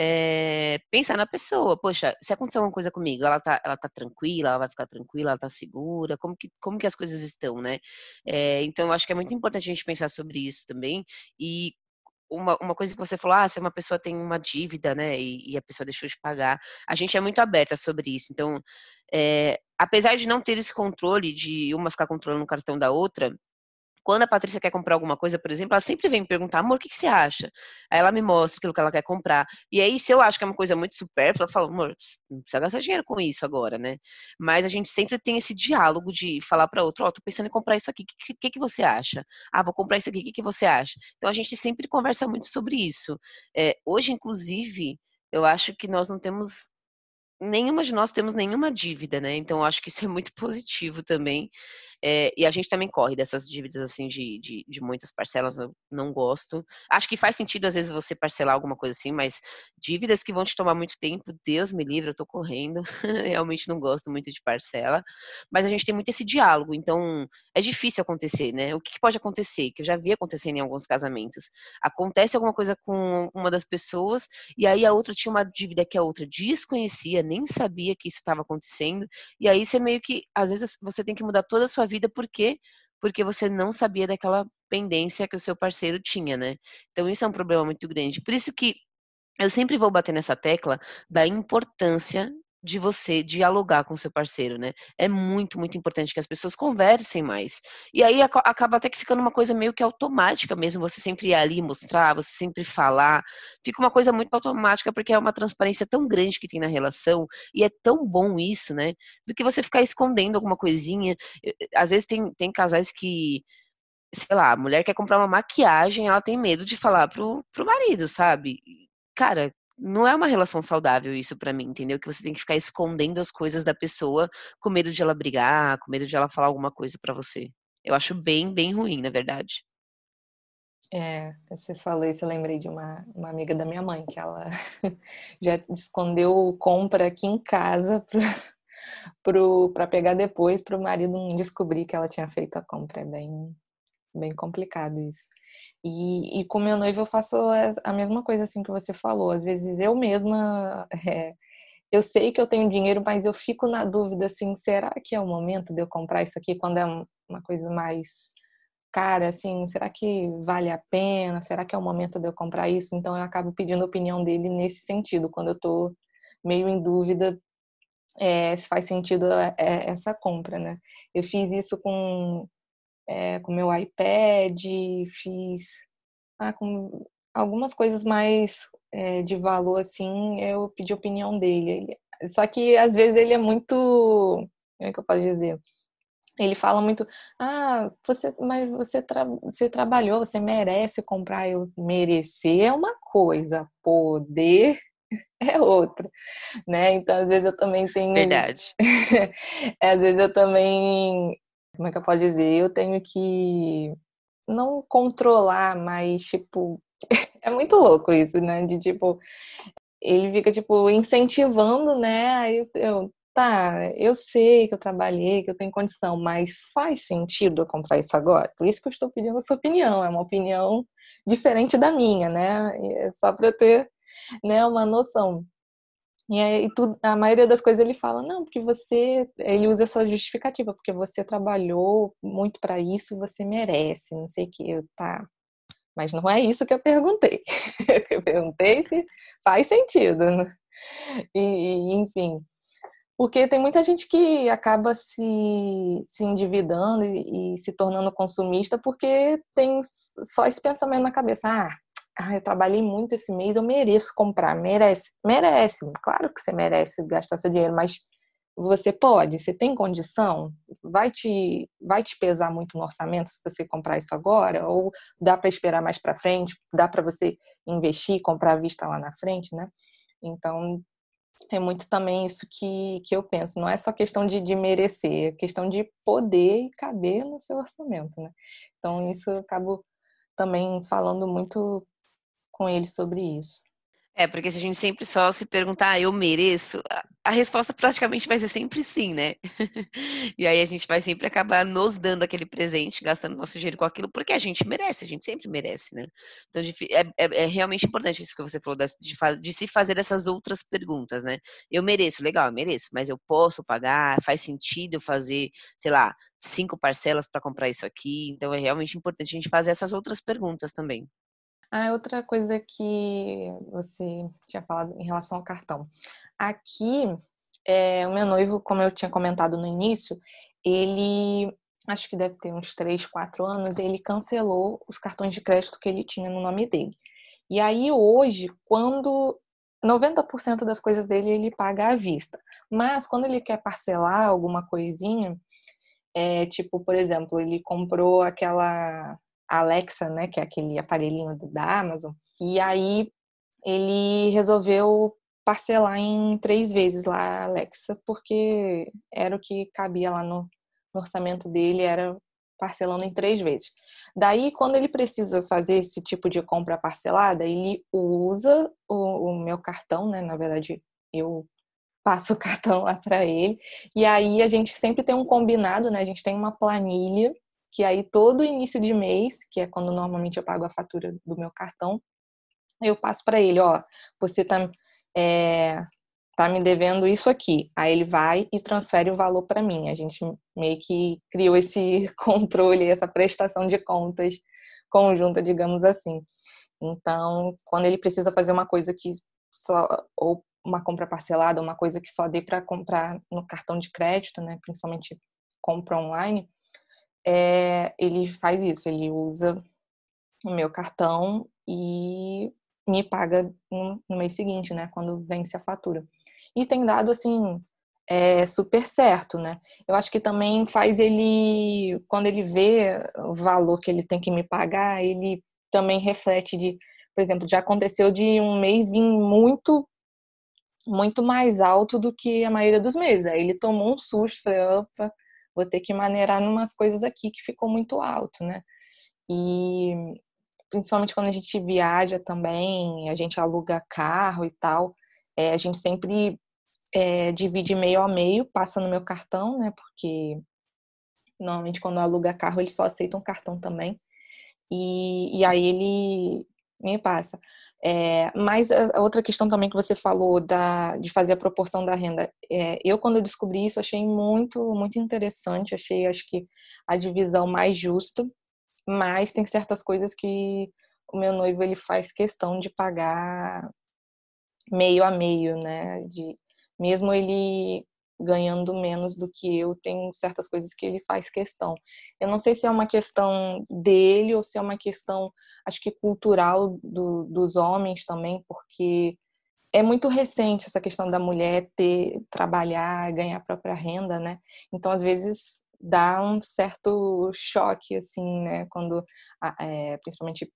é, pensar na pessoa. Poxa, se acontecer alguma coisa comigo, ela tá, ela tá tranquila, ela vai ficar tranquila, ela tá segura, como que, como que as coisas estão, né? É, então, eu acho que é muito importante a gente pensar sobre isso também. E uma, uma coisa que você falou, ah, se uma pessoa tem uma dívida, né, e, e a pessoa deixou de pagar, a gente é muito aberta sobre isso. Então, é, apesar de não ter esse controle de uma ficar controlando o cartão da outra, quando a Patrícia quer comprar alguma coisa, por exemplo, ela sempre vem me perguntar, amor, o que que você acha? Aí ela me mostra aquilo que ela quer comprar. E aí, se eu acho que é uma coisa muito supérflua, eu falo, amor, não precisa gastar dinheiro com isso agora, né? Mas a gente sempre tem esse diálogo de falar para outro, ó, oh, tô pensando em comprar isso aqui, o que, que, que você acha? Ah, vou comprar isso aqui, o que, que você acha? Então a gente sempre conversa muito sobre isso. É, hoje, inclusive, eu acho que nós não temos nenhuma de nós temos nenhuma dívida, né? Então, eu acho que isso é muito positivo também. É, e a gente também corre dessas dívidas, assim, de, de, de muitas parcelas, eu não gosto. Acho que faz sentido, às vezes, você parcelar alguma coisa assim, mas dívidas que vão te tomar muito tempo, Deus me livre, eu tô correndo. Realmente não gosto muito de parcela. Mas a gente tem muito esse diálogo, então é difícil acontecer, né? O que, que pode acontecer? Que eu já vi acontecendo em alguns casamentos. Acontece alguma coisa com uma das pessoas, e aí a outra tinha uma dívida que a outra desconhecia, nem sabia que isso estava acontecendo, e aí você meio que, às vezes, você tem que mudar toda a sua vida, por quê? Porque você não sabia daquela pendência que o seu parceiro tinha, né? Então isso é um problema muito grande. Por isso que eu sempre vou bater nessa tecla da importância de você dialogar com seu parceiro, né? É muito, muito importante que as pessoas conversem mais. E aí aca- acaba até que ficando uma coisa meio que automática mesmo, você sempre ir ali mostrar, você sempre falar. Fica uma coisa muito automática porque é uma transparência tão grande que tem na relação e é tão bom isso, né? Do que você ficar escondendo alguma coisinha. Eh, eh, Às vezes tem, tem casais que, sei lá, a mulher quer comprar uma maquiagem, ela tem medo de falar pro, pro marido, sabe? Cara, não é uma relação saudável isso pra mim, entendeu? Que você tem que ficar escondendo as coisas da pessoa com medo de ela brigar, com medo de ela falar alguma coisa pra você. Eu acho bem, bem ruim, na verdade. É, você falou isso, eu lembrei de uma, uma amiga da minha mãe, que ela já escondeu compra aqui em casa para pegar depois, para o marido não descobrir que ela tinha feito a compra. É bem, bem complicado isso. E, e com meu noivo eu faço a mesma coisa assim que você falou. Às vezes eu mesma, é, eu sei que eu tenho dinheiro, mas eu fico na dúvida assim, será que é o momento de eu comprar isso aqui quando é uma coisa mais cara, assim, será que vale a pena? Será que é o momento de eu comprar isso? Então eu acabo pedindo a opinião dele nesse sentido, quando eu tô meio em dúvida é, se faz sentido é, essa compra, né? Eu fiz isso com é, com meu iPad, fiz ah, com algumas coisas mais é, de valor, assim, eu pedi a opinião dele. Só que às vezes ele é muito, como é que eu posso dizer? Ele fala muito, ah, você, mas você, tra você trabalhou, você merece comprar. Eu merecer é uma coisa, poder é outra, né? Então, às vezes eu também tenho, Verdade. às vezes eu também, como é que eu posso dizer? Eu tenho que não controlar, mas tipo, é muito louco isso, né? De tipo, ele fica tipo incentivando, né? Aí eu, eu tá, eu sei que eu trabalhei, que eu tenho condição, mas faz sentido eu comprar isso agora? Por isso que eu estou pedindo a sua opinião, é uma opinião diferente da minha, né? É só para eu ter, né, uma noção. E aí, tudo, a maioria das coisas ele fala, não, porque você, ele usa essa justificativa, porque você trabalhou muito para isso, você merece, não sei o que, eu, tá. Mas não é isso que eu perguntei. Eu perguntei se faz sentido, né? E, enfim, porque tem muita gente que acaba se, se endividando e, e se tornando consumista porque tem só esse pensamento na cabeça. Ah, ah, eu trabalhei muito esse mês, eu mereço comprar. Merece. Merece. Claro que você merece gastar seu dinheiro, mas você pode, você tem condição? Vai te, vai te pesar muito no orçamento se você comprar isso agora? Ou dá para esperar mais para frente? Dá para você investir, comprar à vista lá na frente, né? Então, é muito também isso que, que eu penso. Não é só questão de, de merecer, é questão de poder e caber no seu orçamento, né? Então, isso eu acabo também falando muito com ele sobre isso. É, porque se a gente sempre só se perguntar: "Ah, eu mereço?", a a resposta praticamente vai ser sempre sim, né. E aí a gente vai sempre acabar nos dando aquele presente, gastando nosso dinheiro com aquilo, porque a gente merece, a gente sempre merece, né. Então difi é é é realmente importante isso que você falou das de faz de se fazer essas outras perguntas, né. "Eu mereço", legal, eu mereço, mas eu posso pagar? Faz sentido eu fazer, sei lá, cinco parcelas para comprar isso aqui? Então é realmente importante a gente fazer essas outras perguntas também. Ah, outra coisa que você tinha falado em relação ao cartão. Aqui, eh, o meu noivo, como eu tinha comentado no início, ele acho que deve ter uns três, quatro anos, ele cancelou os cartões de crédito que ele tinha no nome dele. E aí hoje, quando noventa por cento das coisas dele ele paga à vista, mas quando ele quer parcelar alguma coisinha, é, tipo, por exemplo, ele comprou aquela Alexa, né, que é aquele aparelhinho da Amazon, e aí ele resolveu parcelar em três vezes lá a Alexa, porque era o que cabia lá no, no orçamento dele, era parcelando em três vezes. Daí, quando ele precisa fazer esse tipo de compra parcelada, ele usa o, o meu cartão, né? Na verdade, eu passo o cartão lá para ele. E aí a gente sempre tem um combinado, né? A gente tem uma planilha que aí todo início de mês, que é quando normalmente eu pago a fatura do meu cartão, eu passo para ele, ó, você tá, é, tá me devendo isso aqui. Aí ele vai e transfere o valor para mim. A gente meio que criou esse controle, essa prestação de contas conjunta, digamos assim. Então, quando ele precisa fazer uma coisa que só ou uma compra parcelada, uma coisa que só dê para comprar no cartão de crédito, né, principalmente compra online, é, ele faz isso, ele usa o meu cartão e me paga no, no mês seguinte, né, quando vence a fatura. E tem dado, assim, é, super certo, né? Eu acho que também faz ele, quando ele vê o valor que ele tem que me pagar, ele também reflete de, por exemplo, já aconteceu de um mês vir muito, muito mais alto do que a maioria dos meses. Aí ele tomou um susto, falei, opa, vou ter que maneirar numas coisas aqui que ficou muito alto, né? E principalmente quando a gente viaja também, a gente aluga carro e tal, é, a gente sempre é, divide meio a meio, passa no meu cartão, né? Porque normalmente quando aluga carro eles só aceitam cartão também. E, e aí ele me passa. É, mas a outra questão também que você falou da, de fazer a proporção da renda, é, eu quando eu descobri isso achei muito, muito interessante, achei acho que a divisão mais justa. mas tem certas coisas que o meu noivo ele faz questão de pagar meio a meio, né? De, mesmo ele ganhando menos do que eu, tem certas coisas que ele faz questão. Eu não sei se é uma questão dele ou se é uma questão, acho que cultural do, dos homens também, porque é muito recente essa questão da mulher ter, trabalhar, ganhar a própria renda, né? Então, às vezes, dá um certo choque, assim, né? Quando, é, principalmente,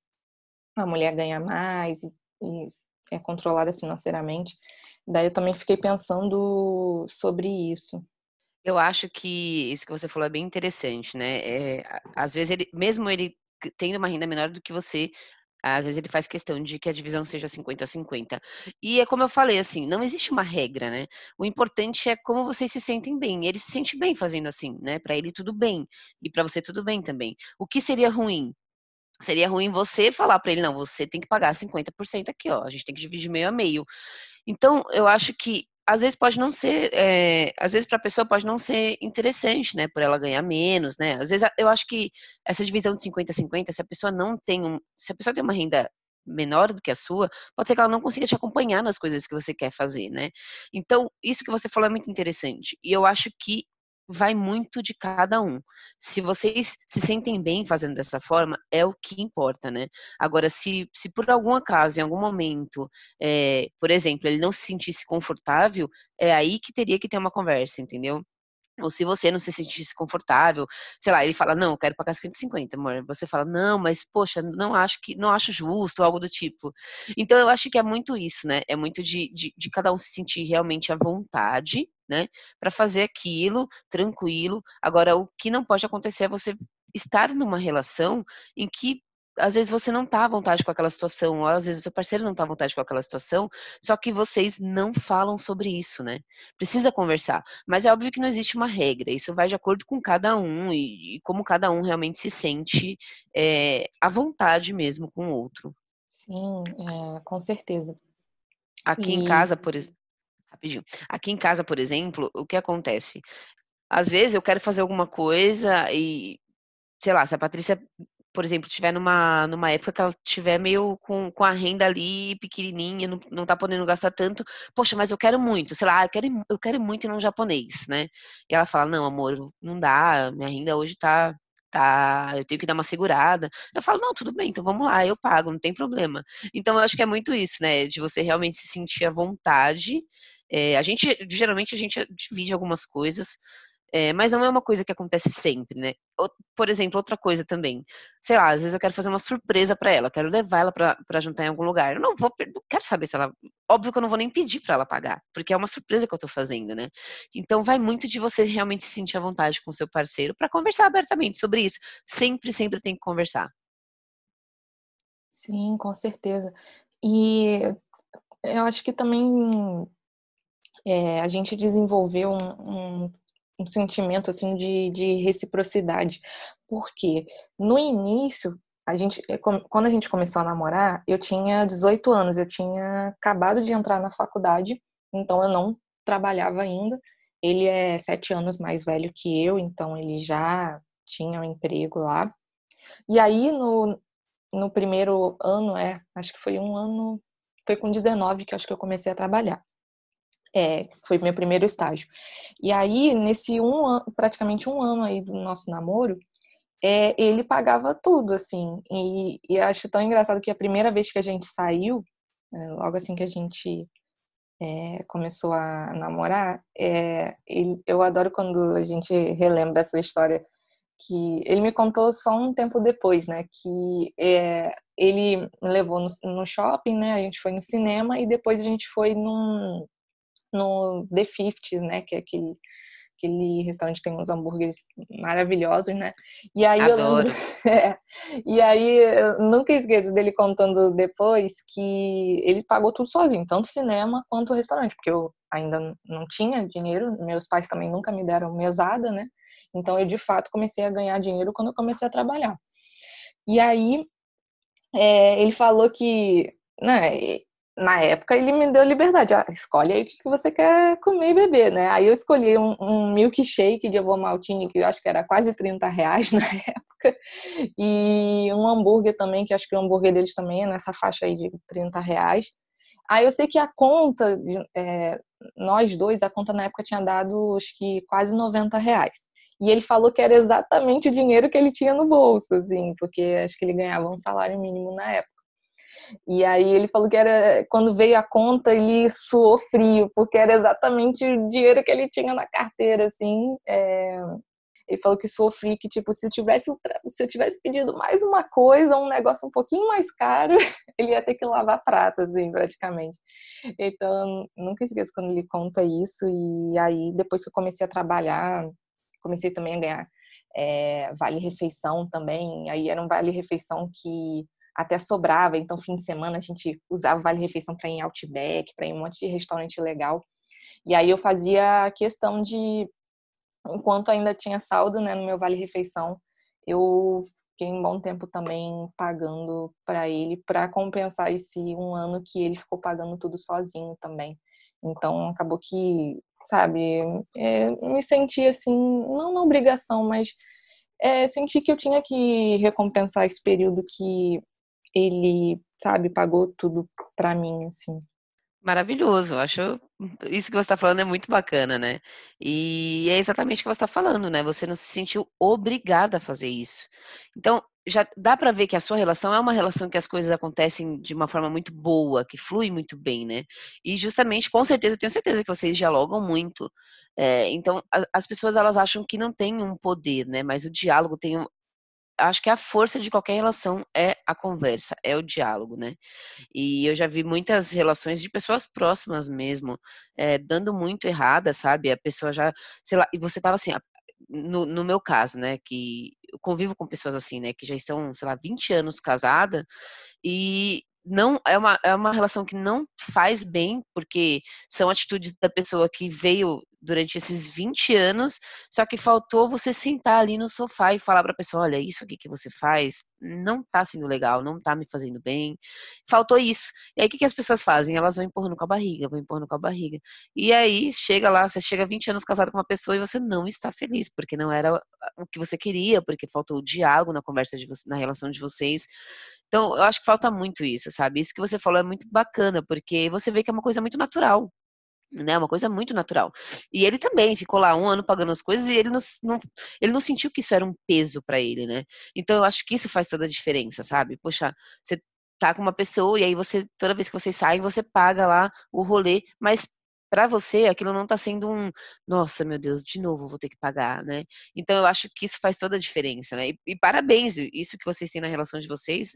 a mulher ganha mais e, e é controlada financeiramente. Daí eu também fiquei pensando sobre isso. Eu acho que isso que você falou é bem interessante, né? É, às vezes ele, mesmo ele tendo uma renda menor do que você, às vezes ele faz questão de que a divisão seja cinquenta a cinquenta. E é como eu falei, assim, não existe uma regra, né? O importante é como vocês se sentem bem. Ele se sente bem fazendo assim, né? Para ele tudo bem e para você tudo bem também. O que seria ruim? Seria ruim você falar para ele, não, você tem que pagar cinquenta por cento aqui, ó, a gente tem que dividir meio a meio. Então, eu acho que às vezes pode não ser, é, às vezes para a pessoa pode não ser interessante, né, por ela ganhar menos, né? Às vezes eu acho que essa divisão de cinquenta a cinquenta, se a pessoa não tem um, se a pessoa tem uma renda menor do que a sua, pode ser que ela não consiga te acompanhar nas coisas que você quer fazer, né? Então, isso que você falou é muito interessante. E eu acho que vai muito de cada um. Se vocês se sentem bem fazendo dessa forma, é o que importa, né? Agora, se, se por algum acaso, em algum momento, é, por exemplo, ele não se sentisse confortável, é aí que teria que ter uma conversa, entendeu? Ou se você não se sentisse confortável, sei lá, ele fala, não, eu quero pagar cinquenta a cinquenta, amor. Você fala, não, mas, poxa, não acho que, não acho justo, algo do tipo. Então, eu acho que é muito isso, né? É muito de, de, de cada um se sentir realmente à vontade, né? Para fazer aquilo, tranquilo. Agora, o que não pode acontecer é você estar numa relação em que às vezes você não tá à vontade com aquela situação, ou às vezes o seu parceiro não tá à vontade com aquela situação, só que vocês não falam sobre isso, né? Precisa conversar. Mas é óbvio que não existe uma regra, isso vai de acordo com cada um e, e como cada um realmente se sente é, à vontade mesmo com o outro. Sim, é, com certeza. Aqui em E casa, por exemplo, rapidinho, aqui em casa, por exemplo, o que acontece? Às vezes eu quero fazer alguma coisa e, sei lá, se a Patrícia, por exemplo, estiver numa, numa época que ela estiver meio com, com a renda ali pequenininha, não, não tá podendo gastar tanto, poxa, mas eu quero muito, sei lá, eu quero, ir- eu quero ir muito ir num japonês, né? E ela fala, não, amor, não dá, minha renda hoje tá, tá, eu tenho que dar uma segurada. Eu falo, não, tudo bem, então vamos lá, eu pago, não tem problema. Então eu acho que é muito isso, né, de você realmente se sentir à vontade. É, a gente, geralmente a gente divide algumas coisas, é, mas não é uma coisa que acontece sempre, né? Ou, por exemplo, outra coisa também, sei lá, às vezes eu quero fazer uma surpresa pra ela, quero levar ela pra pra jantar em algum lugar. Eu não vou, per- não quero saber se ela, óbvio que eu não vou nem pedir pra ela pagar, porque é uma surpresa que eu tô fazendo, né? Então vai muito de você realmente se sentir à vontade com o seu parceiro pra conversar abertamente sobre isso. Sempre, sempre tem que conversar. sim, com certeza. E eu acho que também é, a gente desenvolveu um, um, um sentimento assim de, de reciprocidade, porque no início a gente, é, quando a gente começou a namorar, eu tinha dezoito anos, eu tinha acabado de entrar na faculdade, então eu não trabalhava ainda. Ele é sete anos mais velho que eu, então ele já tinha um emprego lá. E aí no, no primeiro ano, é, acho que foi um ano, foi com dezenove que eu acho que eu comecei a trabalhar. É, foi meu primeiro estágio. E aí, nesse um ano, praticamente um ano aí do nosso namoro, é, ele pagava tudo, assim. E, e acho tão engraçado que a primeira vez que a gente saiu, é, logo assim que a gente é, começou a namorar, é, ele, eu adoro quando a gente relembra essa história, que ele me contou só um tempo depois, né? Que é, ele me levou no, no shopping, né? A gente foi no cinema e depois a gente foi num no The fifties, né, que é aquele, aquele restaurante que tem uns hambúrgueres maravilhosos, né? E aí eu lembro, Adoro. é, e aí eu nunca esqueço dele contando depois que ele pagou tudo sozinho, tanto o cinema quanto o restaurante, porque eu ainda não tinha dinheiro, meus pais também nunca me deram mesada, né? Então eu de fato comecei a ganhar dinheiro quando eu comecei a trabalhar. E aí é, ele falou que, né, na época ele me deu liberdade, ah, escolhe aí o que você quer comer e beber, né? Aí eu escolhi um, um milkshake de Ovomaltine, que eu acho que era quase trinta reais na época, e um hambúrguer também, que acho que o hambúrguer deles também é nessa faixa aí de trinta reais. Aí eu sei que a conta, é, nós dois, a conta na época tinha dado acho que quase noventa reais. E ele falou que era exatamente o dinheiro que ele tinha no bolso, assim, porque acho que ele ganhava um salário mínimo na época. E aí ele falou que era, quando veio a conta, ele suou frio, porque era exatamente o dinheiro que ele tinha na carteira, assim. É... Ele falou que suou frio, que tipo, se eu tivesse, se eu tivesse pedido mais uma coisa, um negócio um pouquinho mais caro, ele ia ter que lavar prato, assim, praticamente. Então, nunca esqueço quando ele conta isso. E aí, depois que eu comecei a trabalhar, comecei também a ganhar é, vale-refeição também. Aí era um vale-refeição que até sobrava, então fim de semana a gente usava vale-refeição para ir em Outback, para ir em um monte de restaurante legal. E aí eu fazia questão de, enquanto ainda tinha saldo, né, no meu vale-refeição, eu fiquei um bom tempo também pagando para ele, para compensar esse um ano que ele ficou pagando tudo sozinho também. Então acabou que, sabe, é, me senti assim, não na obrigação, mas é, senti que eu tinha que recompensar esse período que ele, sabe, pagou tudo pra mim, assim. Maravilhoso, eu acho isso que você está falando é muito bacana, né. E é exatamente o que você está falando, né, você não se sentiu obrigada a fazer isso. Então, já dá para ver que a sua relação é uma relação que as coisas acontecem de uma forma muito boa, que flui muito bem, né. E justamente, com certeza, tenho certeza que vocês dialogam muito, eh, então a as pessoas elas acham que não tem um poder, né, mas o diálogo tem um acho que a força de qualquer relação é a conversa, é o diálogo, né. E eu já vi muitas relações de pessoas próximas mesmo, eh, dando muito errada, sabe, a pessoa já, sei lá, e você estava assim, a no no meu caso, né, que eu convivo com pessoas assim, né, que já estão, sei lá, vinte anos casada, e não é uma é uma relação que não faz bem, porque são atitudes da pessoa que veio durante esses vinte anos, só que faltou você sentar ali no sofá e falar pra pessoa: "Olha, isso aqui que você faz não tá sendo legal, não tá me fazendo bem". Faltou isso. E aí o que que as pessoas fazem? Elas vão empurrando com a barriga, vão empurrando com a barriga. E aí chega lá, você chega vinte anos casado com uma pessoa e você não está feliz, porque não era o que você queria, porque faltou o diálogo na conversa de voc na relação de vocês. Então eu acho que falta muito isso, sabe. Isso que você falou é muito bacana, porque você vê que é uma coisa muito natural, né, uma coisa muito natural. E ele também ficou lá um ano pagando as coisas e ele não s não ele não sentiu que isso era um peso pra ele, né. Então eu acho que isso faz toda a diferença, sabe. Poxa, você tá com uma pessoa e aí você toda vez que vocês saem, você paga lá o rolê, mas pra você aquilo não tá sendo um: "Nossa, meu Deus, de novo vou ter que pagar", né. Então eu acho que isso faz toda a diferença, né. E e parabéns, isso que vocês têm na relação de vocês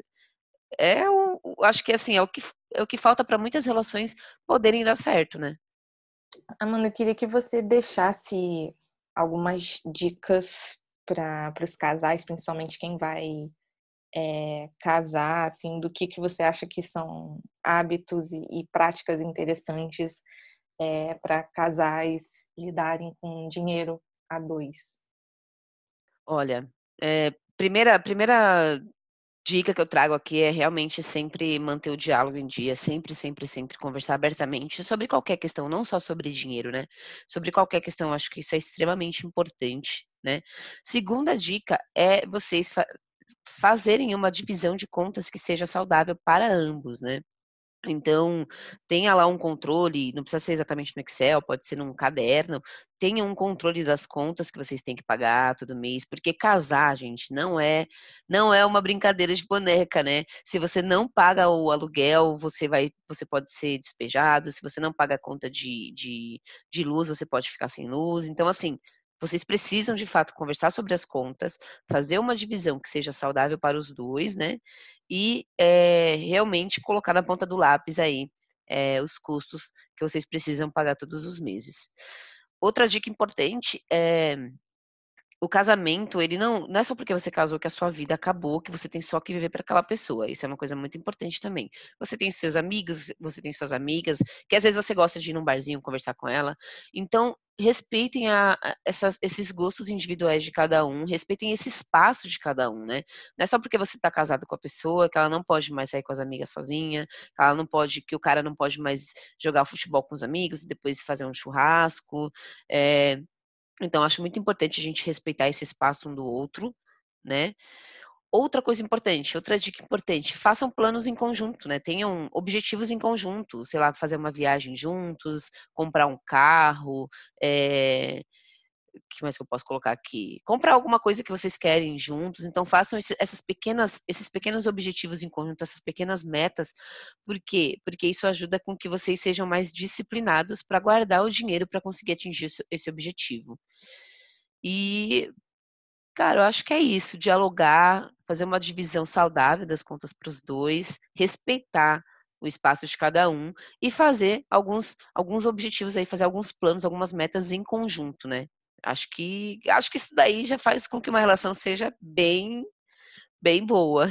é o o acho que, assim, é o que f é o que falta pra muitas relações poderem dar certo, né. Amanda, eu queria que você deixasse algumas dicas para os casais, principalmente quem vai é, casar, assim, do que, que você acha que são hábitos e, e práticas interessantes é, para casais lidarem com dinheiro a dois. Olha, eh, primeira primeira dica que eu trago aqui é realmente sempre manter o diálogo em dia, sempre, sempre, sempre conversar abertamente sobre qualquer questão, não só sobre dinheiro, né, sobre qualquer questão, acho que isso é extremamente importante, né. Segunda dica é vocês fa fazerem uma divisão de contas que seja saudável para ambos, né. Então, tenha lá um controle, não precisa ser exatamente no Excel, pode ser num caderno, tenha um controle das contas que vocês têm que pagar todo mês, porque casar, gente, não é não é uma brincadeira de boneca, né. Se você não paga o aluguel, você vai você pode ser despejado, se você não paga a conta de de de luz, você pode ficar sem luz. Então, assim, vocês precisam de fato conversar sobre as contas, fazer uma divisão que seja saudável para os dois, né, e, eh, realmente colocar na ponta do lápis aí, eh, os custos que vocês precisam pagar todos os meses. Outra dica importante é o casamento, ele não não é só porque você casou que a sua vida acabou, que você tem só que viver para aquela pessoa, isso é uma coisa muito importante também. Você tem seus amigos, você tem suas amigas, que às vezes você gosta de ir num barzinho conversar com ela, então respeitem a a essas esses gostos individuais de cada um, respeitem esse espaço de cada um, né. Não é só porque você tá casado com a pessoa que ela não pode mais sair com as amigas sozinha, que ela não pode que o cara não pode mais jogar futebol com os amigos e depois fazer um churrasco, eh então acho muito importante a gente respeitar esse espaço um do outro, né. Outra coisa importante, outra dica importante, façam planos em conjunto, né, tenham objetivos em conjunto, sei lá, fazer uma viagem juntos, comprar um carro, eh, que mais que eu posso colocar aqui? Comprar alguma coisa que vocês querem juntos, então façam esse essas pequenas esses pequenos objetivos em conjunto, essas pequenas metas, por quê? Porque isso ajuda com que vocês sejam mais disciplinados para guardar o dinheiro para conseguir atingir esse esse objetivo. E, cara, eu acho que é isso, dialogar, fazer uma divisão saudável das contas para os dois, respeitar o espaço de cada um e fazer alguns alguns objetivos aí, fazer alguns planos, algumas metas em conjunto, né. Acho que acho que isso daí já faz com que uma relação seja bem bem boa.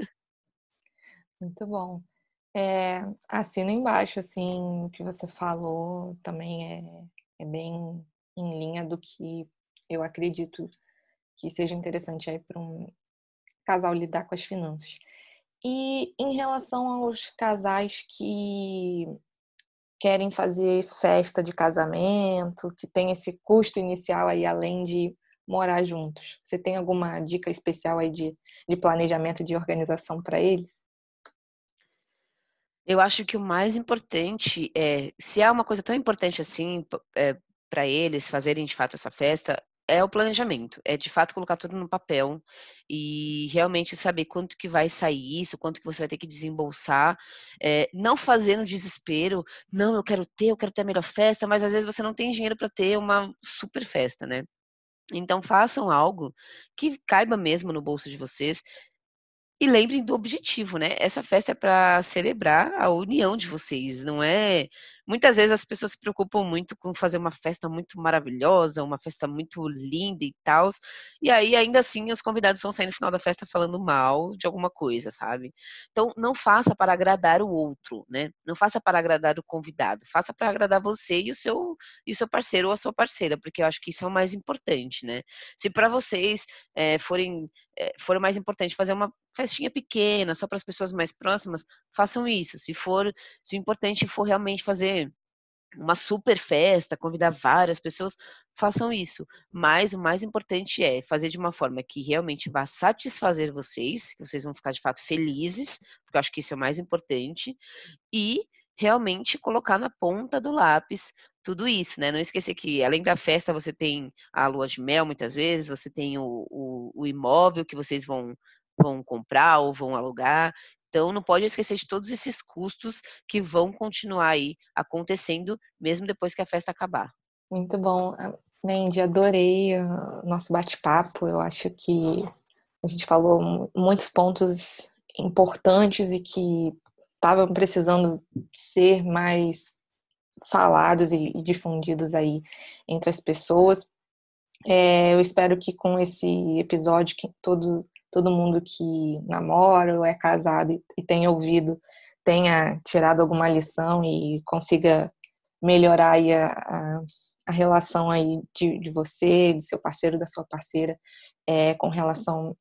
Muito bom. Eh, assino embaixo, assim, o que você falou também é é bem em linha do que eu acredito que seja interessante aí para um casal lidar com as finanças. E em relação aos casais que querem fazer festa de casamento, que tem esse custo inicial aí além de morar juntos, você tem alguma dica especial aí de de planejamento, de organização para eles? Eu acho que o mais importante é, se é uma coisa tão importante assim, p eh, pra eles fazerem de fato essa festa, é o planejamento, é de fato colocar tudo no papel, e realmente saber quanto que vai sair isso, quanto que você vai ter que desembolsar, eh, não fazer no desespero, "Não, eu quero ter, eu quero ter a melhor festa", mas às vezes você não tem dinheiro para ter uma super festa, né. Então façam algo que caiba mesmo no bolso de vocês, e lembrem do objetivo, né, essa festa é para celebrar a união de vocês, não é muitas vezes as pessoas se preocupam muito com fazer uma festa muito maravilhosa, uma festa muito linda e tals, e aí ainda assim os convidados vão sair no final da festa falando mal de alguma coisa, sabe. Então não faça para agradar o outro, né, não faça para agradar o convidado, faça para agradar você e o seu e o seu parceiro ou a sua parceira, porque eu acho que isso é o mais importante, né. Se para vocês, eh, forem eh, for mais importante fazer uma festinha pequena, só para as pessoas mais próximas, façam isso. Se for se o importante for realmente fazer uma super festa, convidar várias pessoas, façam isso. Mas o mais importante é fazer de uma forma que realmente vá satisfazer vocês, que vocês vão ficar de fato felizes, porque eu acho que isso é o mais importante, e realmente colocar na ponta do lápis tudo isso, né, não esquecer que além da festa você tem a lua de mel muitas vezes, você tem o o o imóvel que vocês vão vão comprar ou vão alugar, então não pode esquecer de todos esses custos que vão continuar aí acontecendo, mesmo depois que a festa acabar. Muito bom. Ah, Mandy, adorei o nosso bate-papo. Eu acho que a gente falou mu muitos pontos importantes e que estavam precisando ser mais falados e e difundidos aí entre as pessoas. Eh, eu espero que com esse episódio que todo todo mundo que namora ou é casado e e tenha ouvido, tenha tirado alguma lição e consiga melhorar aí a a a relação aí de de você, do seu parceiro, da sua parceira, eh, com relação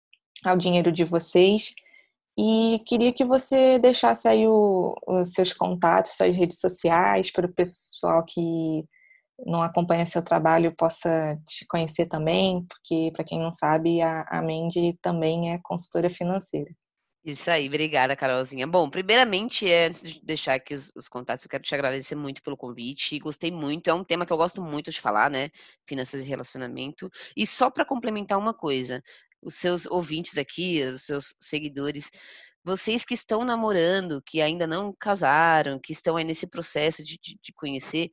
ao dinheiro de vocês. E queria que você deixasse aí o os seus contatos, suas redes sociais, para o pessoal que não acompanha seu trabalho possa te conhecer também, porque para quem não sabe, a a Mandy também é consultora financeira. Isso aí, obrigada, Carolzinha. Bom, primeiramente, eh, antes de deixar aqui os os contatos, eu quero te agradecer muito pelo convite, gostei muito, é um tema que eu gosto muito de falar, né, finanças e relacionamento. E só para complementar uma coisa, os seus ouvintes aqui, os seus seguidores, vocês que estão namorando, que ainda não casaram, que estão aí nesse processo de de de conhecer,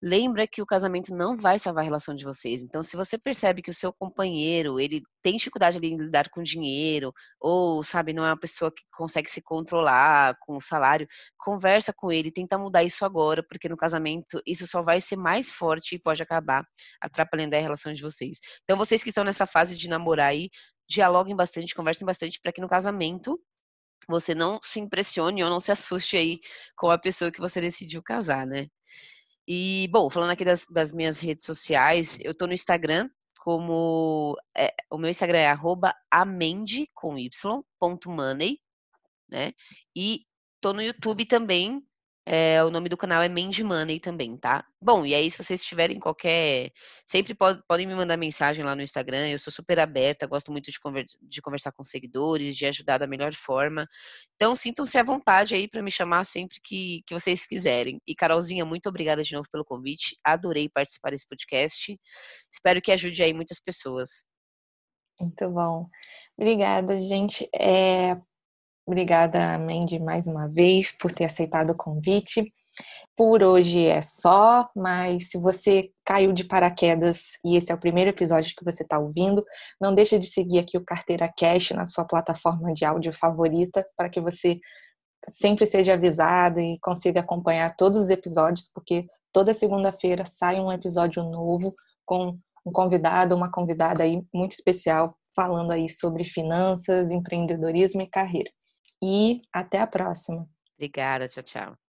lembra que o casamento não vai salvar a relação de vocês. Então, se você percebe que o seu companheiro, ele tem dificuldade ali em lidar com dinheiro, ou, sabe, não é uma pessoa que consegue se controlar com o salário, conversa com ele, tenta mudar isso agora, porque no casamento isso só vai ser mais forte e pode acabar atrapalhando a relação de vocês. Então, vocês que estão nessa fase de namorar aí, dialoguem bastante, conversem bastante, para que no casamento você não se impressione ou não se assuste aí com a pessoa que você decidiu casar, né? E, bom, falando aqui das, das minhas redes sociais, eu tô no Instagram como, é, o meu Instagram é arroba amendi, com y, ponto money, né? E tô no YouTube também, é, o nome do canal é Mandy Money também, tá? Bom, e aí se vocês tiverem qualquer, sempre pod, podem me mandar mensagem lá no Instagram, eu sou super aberta, gosto muito de, conver, de conversar com seguidores, de ajudar da melhor forma. Então sintam-se à vontade aí para me chamar sempre que, que vocês quiserem. E Carolzinha, muito obrigada de novo pelo convite, adorei participar desse podcast, espero que ajude aí muitas pessoas. Muito bom. Obrigada, gente. É... Obrigada, Mandy, mais uma vez por ter aceitado o convite. Por hoje é só, mas se você caiu de paraquedas e esse é o primeiro episódio que você está ouvindo, não deixa de seguir aqui o Carteira Cash na sua plataforma de áudio favorita para que você sempre seja avisado e consiga acompanhar todos os episódios, porque toda segunda-feira sai um episódio novo com um convidado, uma convidada aí muito especial, falando aí sobre finanças, empreendedorismo e carreira. E até a próxima. Obrigada, tchau, tchau.